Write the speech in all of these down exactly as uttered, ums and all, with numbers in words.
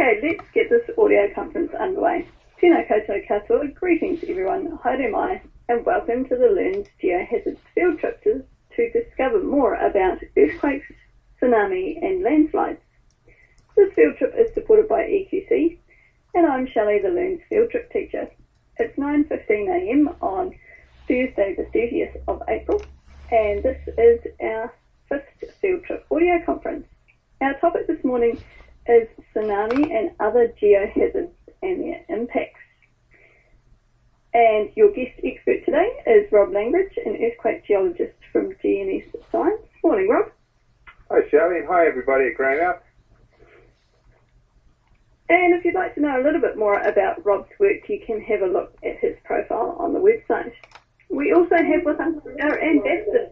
Okay, let's get this audio conference underway. Tēnā koutou katoa, greetings everyone, haere mai, and welcome to the Learns Geohazards field trip to, to discover more about earthquakes, tsunami and landslides. This field trip is supported by E Q C, and I'm Shelley, the Learns field trip teacher. It's nine fifteen a m on Thursday the thirtieth of April, and this is our fifth field trip audio conference. Our topic this morning is tsunami and other geohazards and their impacts. And your guest expert today is Rob Langridge, an earthquake geologist from G N S Science. Morning, Rob. Hi, Shelley, and hi everybody at Greymouth. And if you'd like to know a little bit more about Rob's work, you can have a look at his profile on the website. We also have with us our ambassador,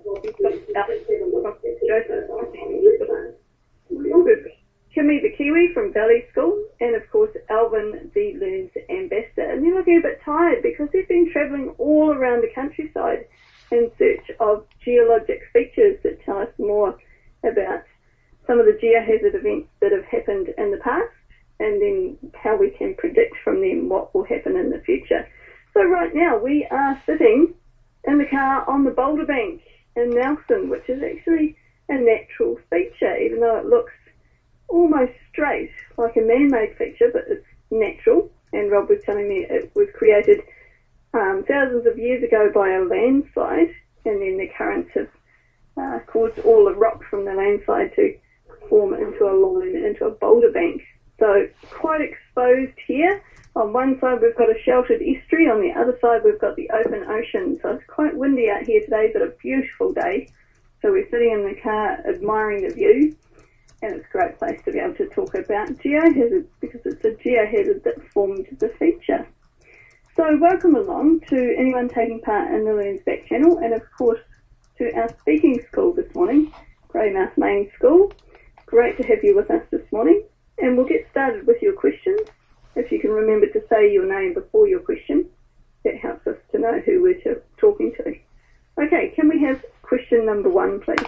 Joseph Kimmy the Kiwi from Valley School, and of course Alvin the Learns ambassador. And they're looking a bit tired because they've been travelling all around the countryside in search of geologic features that tell us more about some of the geohazard events that have happened in the past, and then how we can predict from them what will happen in the future. So right now we are sitting in the car on the Boulder Bank in Nelson, which is actually a natural feature, even though it looks almost straight, like a man-made feature, but it's natural. And Rob was telling me it was created um, thousands of years ago by a landslide, and then the currents have uh, caused all the rock from the landslide to form into a line, into a boulder bank. So quite exposed here. On one side we've got a sheltered estuary, on the other side we've got the open ocean. So it's quite windy out here today, but a beautiful day. So we're sitting in the car admiring the view, and it's a great place to be able to talk about geohazards because it's a geohazard that formed the feature. So welcome along to anyone taking part in the Learns Back channel, and of course to our speaking school this morning, Greymouth Main School. Great to have you with us this morning, and we'll get started with your questions. If you can remember to say your name before your question, that helps us to know who we're to, talking to. Okay, can we have question number one, please?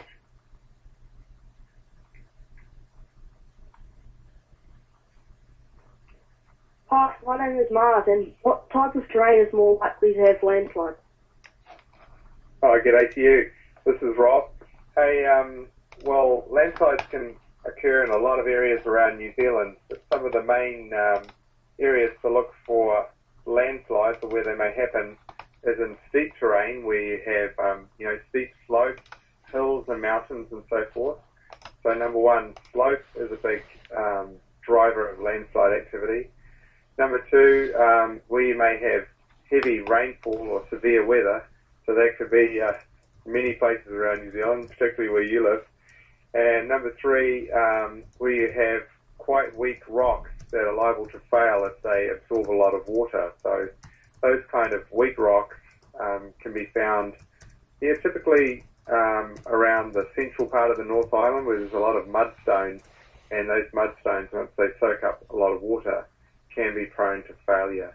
Hi, my name is Mars, and what type of terrain is more likely to have landslides? Oh, g'day to you. This is Rob. Hey, um, well, landslides can occur in a lot of areas around New Zealand, but some of the main um, areas to look for landslides, or where they may happen, is in steep terrain where you have, um, you know, steep slopes, hills and mountains and so forth. So number one, slope is a big um, driver of landslide activity. Number two, um, where you may have heavy rainfall or severe weather, so that could be uh, many places around New Zealand, particularly where you live. And number three, um, where you have quite weak rocks that are liable to fail if they absorb a lot of water. So those kind of weak rocks um, can be found here, typically um, around the central part of the North Island, where there's a lot of mudstones, and those mudstones, once they soak up a lot of water, can be prone to failure.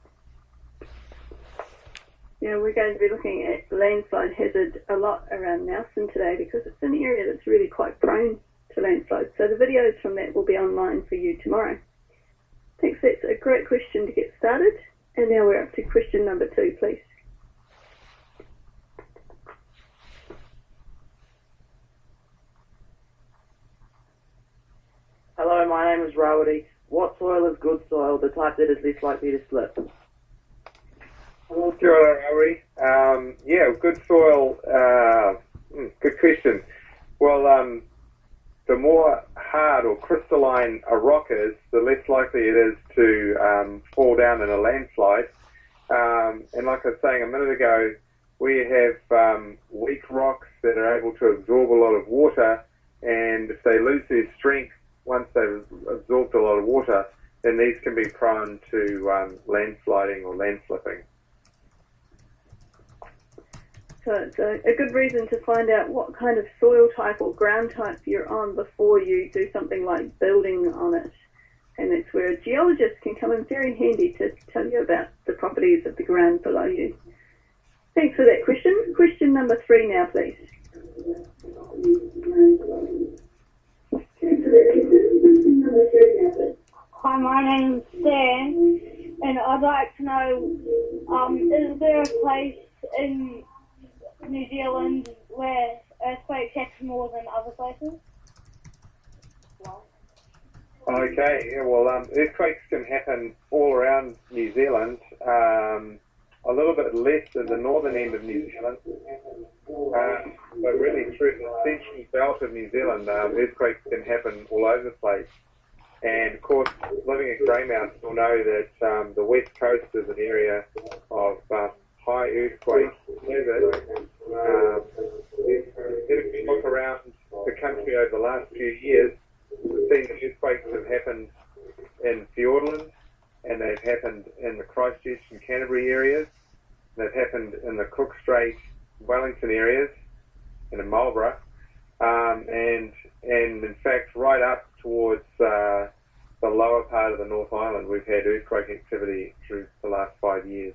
Yeah, we're going to be looking at landslide hazard a lot around Nelson today because it's an area that's really quite prone to landslides. So the videos from that will be online for you tomorrow. Thanks, that's a great question to get started. And now we're up to question number two, please. Hello, my name is Rawadi. What soil is good soil, the type that is less likely to slip? Sure, Harry. Um, yeah, good soil. Uh, good question. Well, um, the more hard or crystalline a rock is, the less likely it is to um, fall down in a landslide. Um, and like I was saying a minute ago, we have um, weak rocks that are able to absorb a lot of water, and if they lose their strength once they've absorbed a lot of water, then these can be prone to um, landsliding or landslipping. So it's a, a good reason to find out what kind of soil type or ground type you're on before you do something like building on it. And that's where a geologist can come in very handy to tell you about the properties of the ground below you. Thanks for that question. Question number three now, please. Hi, Hi, my name's Dan, and I'd like to know, um, is there a place in New Zealand where earthquakes happen more than other places? Okay, yeah, well, um, earthquakes can happen all around New Zealand, um, a little bit less at the northern end of New Zealand, um, but really through the central belt of New Zealand, um, earthquakes can happen all over the place. And of course, living at Greymouth, you'll know that um, the west coast is an area of uh, high earthquake hazard. Um, if you look around the country over the last few years, we've seen that earthquakes have happened in Fiordland, and they've happened in the Christchurch and Canterbury areas. They've happened in the Cook Strait, Wellington areas, and in Marlborough, um, and and in fact, right up towards uh, the lower part of the North Island, we've had earthquake activity through the last five years.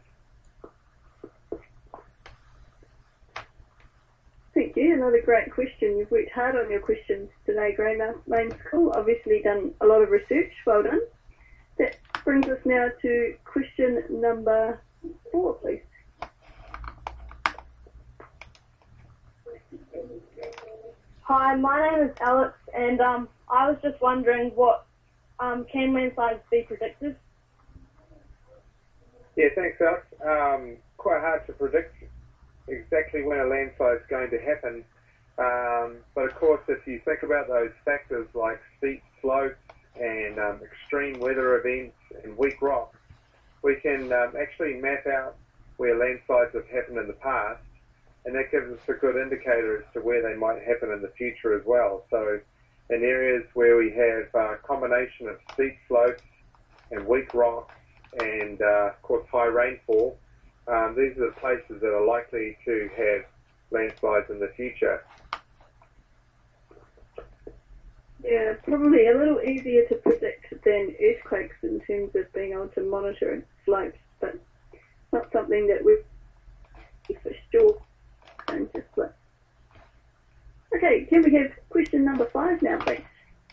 Thank you. Another great question. You've worked hard on your questions today, Greymouth Main School. Obviously done a lot of research. Well done. That brings us now to question number four, please. Hi, my name is Alex, and um, I was just wondering what um, can landslides be predicted? Yeah, thanks, Alex. Um, quite hard to predict exactly when a landslide is going to happen. Um, but of course, if you think about those factors like steep slopes and um, extreme weather events and weak rocks, we can um, actually map out where landslides have happened in the past, and that gives us a good indicator as to where they might happen in the future as well. So in areas where we have a combination of steep slopes and weak rocks and, uh, of course, high rainfall, um, these are the places that are likely to have landslides in the future. Yeah, probably a little easier to predict than earthquakes in terms of being able to monitor slopes, but not something that we're for sure going to split. Okay, can we have question number five now, please?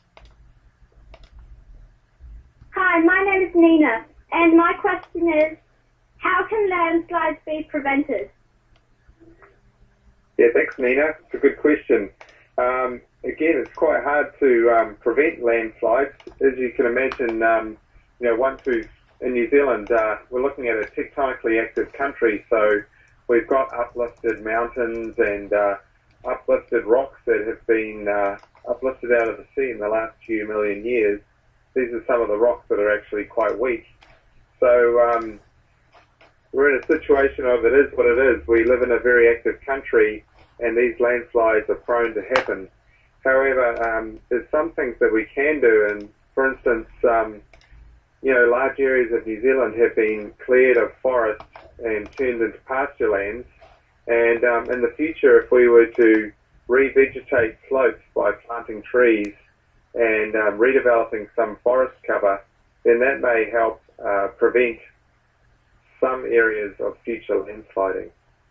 Hi, my name is Nina, and my question is, how can landslides be prevented? Yeah, thanks, Nina. It's a good question. Um, again, it's quite hard to um, prevent landslides. As you can imagine, um, you know, once we've, in New Zealand, uh, we're looking at a tectonically active country, so we've got uplifted mountains and uh, uplifted rocks that have been uh, uplifted out of the sea in the last few million years. These are some of the rocks that are actually quite weak. So um, we're in a situation of it is what it is. We live in a very active country, and these landslides are prone to happen. However, um, there's some things that we can do, and for instance, um, you know, large areas of New Zealand have been cleared of forests and turned into pasture lands. And um, in the future, if we were to revegetate slopes by planting trees and um, redeveloping some forest cover, then that may help uh, prevent some areas of future landsliding.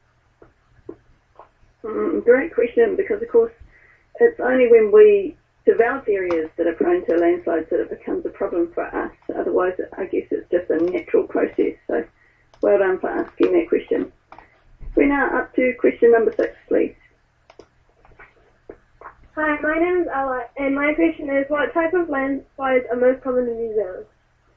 Mm, great question, because of course it's only when we develop areas that are prone to landslides that it becomes a problem for us. Otherwise, I guess it's just a natural process. So well done for asking that question. We're now up to question number six, please. Hi, my name is Ella, and my question is, what type of landslides are most common in New Zealand?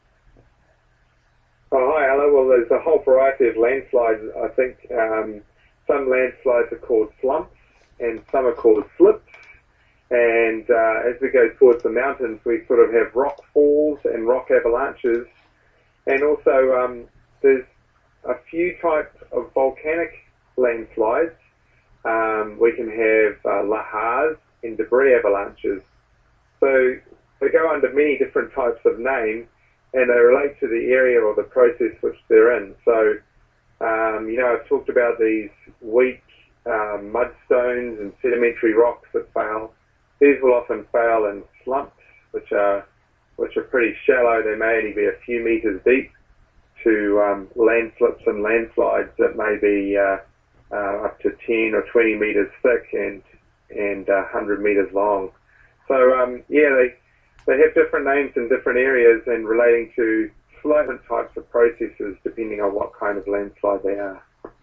Oh, hi, Ella. Well, there's a whole variety of landslides. I think um, some landslides are called slumps and some are called slips. And uh, as we go towards the mountains, we sort of have rock falls and rock avalanches. And also um, there's a few types of volcanic landslides. Um, we can have uh, lahars and debris avalanches. So they go under many different types of name, and they relate to the area or the process which they're in. So, um, you know, I've talked about these weak um, mudstones and sedimentary rocks that fail. These will often fail in slumps, which are which are pretty shallow. They may only be a few metres deep, to um, landslips and landslides that may be uh, uh, up to ten or twenty metres thick and and uh, one hundred metres long. So um, yeah, they they have different names in different areas and relating to slight different types of processes depending on what kind of landslide they are.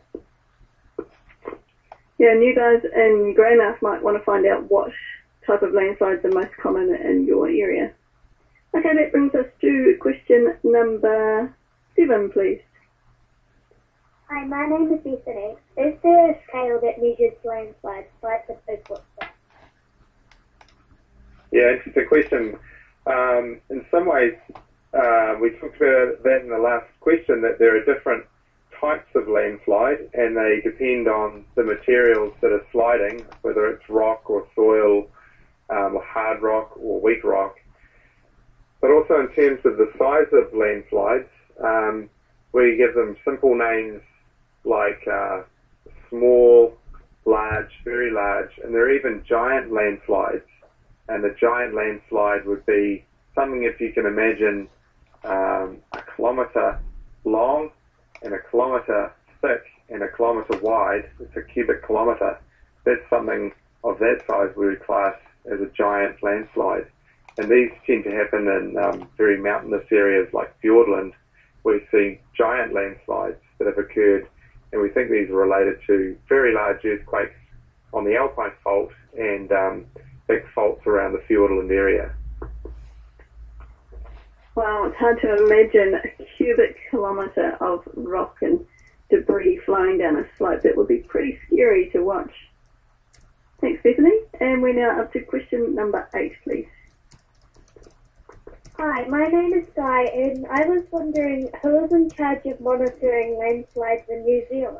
Yeah, and you guys in Greymouth might want to find out what type of landslides are most common in your area. Okay, that brings us to question number seven, please. Hi, my name is Bethany. Is there a scale that measures landslides like the Bigfoot scale? Yeah, interesting question. Um, in some ways, uh, we talked about that in the last question, that there are different types of landslide and they depend on the materials that are sliding, whether it's rock or soil, um, or hard rock or weak rock. But also in terms of the size of landslides, um, we give them simple names like uh, small, large, very large, and there are even giant landslides. And a giant landslide would be something, if you can imagine, um, a kilometre long and a kilometre thick and a kilometre wide. It's a cubic kilometre. That's something of that size we would class as a giant landslide. And these tend to happen in um, very mountainous areas like Fiordland, where we see giant landslides that have occurred, and we think these are related to very large earthquakes on the Alpine Fault and um, big faults around the Fiordland area. Wow, it's hard to imagine a cubic kilometre of rock and debris flying down a slope. That would be pretty scary to watch. Thanks, Bethany. And we're now up to question number eight, please. Hi, my name is Di, and I was wondering who is in charge of monitoring landslides in New Zealand?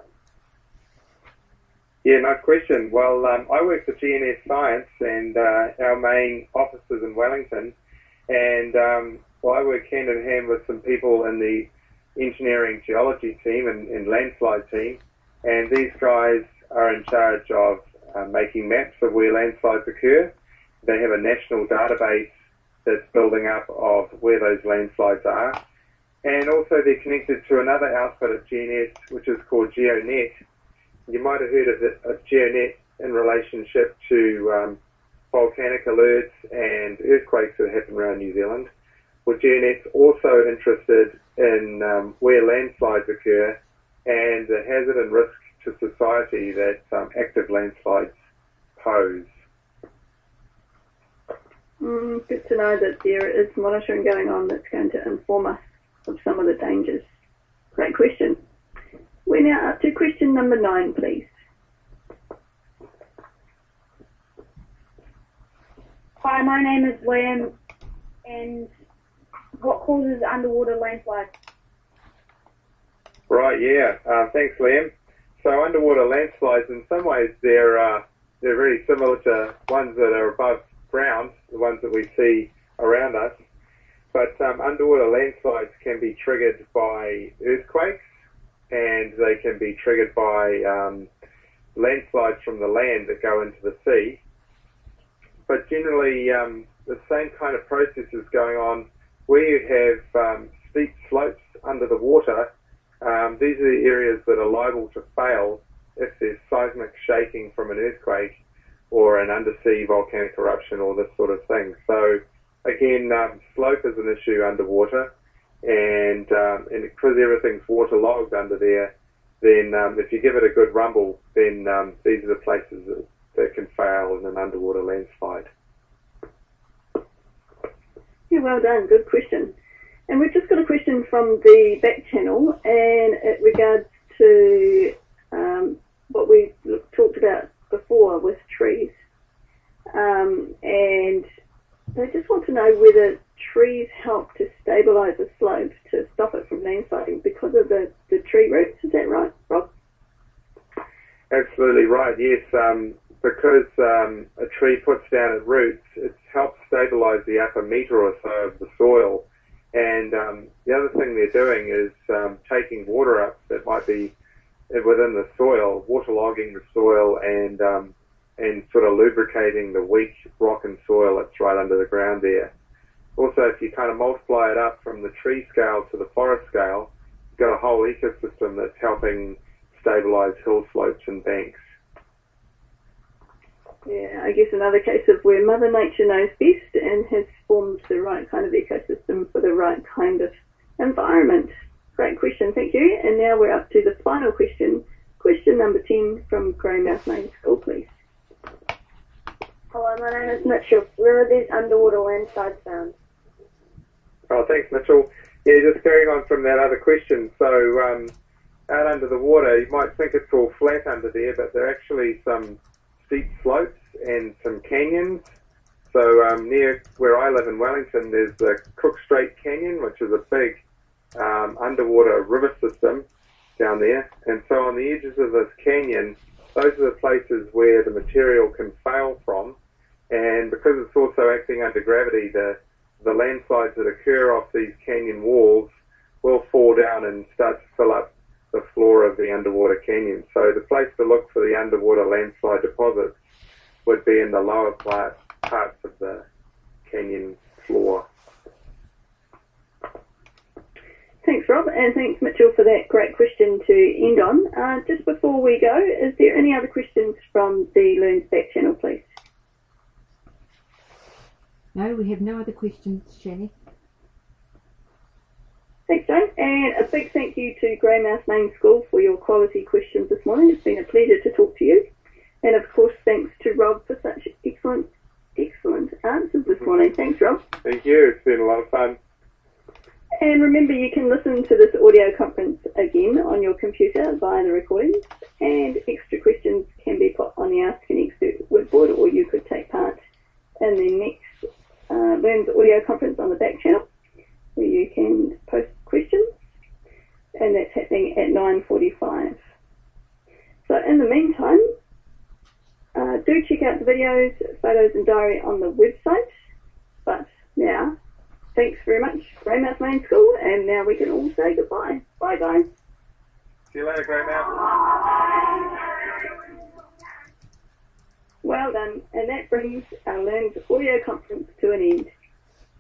Yeah, nice question. Well, um, I work for G N S Science, and uh, our main office is in Wellington, and um, well, I work hand in hand with some people in the engineering geology team and, and landslide team, and these guys are in charge of uh, making maps of where landslides occur. They have a national database that's building up of where those landslides are, and also they're connected to another outfit at G N S, which is called GeoNet. You might have heard of, it, of GeoNet in relationship to um, volcanic alerts and earthquakes that happen around New Zealand. Well, GeoNet's also interested in um, where landslides occur and the hazard and risk to society that um, active landslides pose. Mm, good to know that there is monitoring going on that's going to inform us of some of the dangers. Great question. We're now up to question number nine, please. Hi, my name is Liam, and what causes underwater landslides? Right, yeah. Uh, thanks, Liam. So underwater landslides, in some ways, they're uh, they're very similar to ones that are above ground, the ones that we see around us. But um, underwater landslides can be triggered by earthquakes, and they can be triggered by um, landslides from the land that go into the sea. But generally, um, the same kind of process is going on where you have um, steep slopes under the water. Um, these are the areas that are liable to fail if there's seismic shaking from an earthquake or an undersea volcanic eruption or this sort of thing. So again, um, slope is an issue underwater, and um, and because everything's waterlogged under there, then um, if you give it a good rumble, then um, these are the places that, that can fail in an underwater landslide. Yeah, well done. Good question. And we've just got a question from the back channel, and it regards to um, what we talked about before with trees. Um, and they just want to know whether trees help to stabilise a slope to stop it from landsliding because of the, the tree roots. Is that right, Rob? Absolutely right, yes. Um, because um, a tree puts down its roots, it helps stabilise the upper metre or so of the soil. And um, the other thing they're doing is um, taking water up that might be within the soil, waterlogging the soil and um, and sort of lubricating the weak rock and soil that's right under the ground there. Also, if you kind of multiply it up from the tree scale to the forest scale, you've got a whole ecosystem that's helping stabilise hill slopes and banks. Yeah, I guess another case of where Mother Nature knows best and has formed the right kind of ecosystem for the right kind of environment? Great question, thank you. And now we're up to the final question. Question number ten from Greymouth Main School, please. Hello, my name is Mitchell. Where are these underwater landslides found? Oh, thanks, Mitchell. Yeah, just carrying on from that other question. So, um, out under the water, you might think it's all flat under there, but there are actually some steep slopes and some canyons. So, um, near where I live in Wellington, there's the Cook Strait Canyon, which is a big um, underwater river system down there. And so on the edges of this canyon, those are the places where the material can fail from. And because it's also acting under gravity, the the landslides that occur off these canyon walls will fall down and start to fill up the floor of the underwater canyon. So the place to look for the underwater landslide deposits would be in the lower part, parts of the canyon floor. Thanks, Rob, and thanks, Mitchell, for that great question to end on. Uh, just before we go, is there any other questions from the Learns back channel, please? No, we have no other questions, Shani. Thanks, Jane, and a big thank you to Greymouth Main School for your quality questions this morning. It's been a pleasure to talk to you. And of course, thanks to Rob for such excellent, excellent answers this morning. Thanks, Rob. Thank you. It's been a lot of fun. And remember, you can listen to this audio conference again on your computer via the recordings, and extra questions can be put on the Ask an Expert webboard, or you could take part in the next uh, Learns audio conference on the back channel, where you can post questions, and that's happening at nine forty-five. So in the meantime, uh, do check out the videos, photos and diary on the website. But now, thanks very much, Greymouth Main School, and now we can all say goodbye. Bye, guys. See you later, Greymouth. Well done, and that brings our Learns audio conference to an end.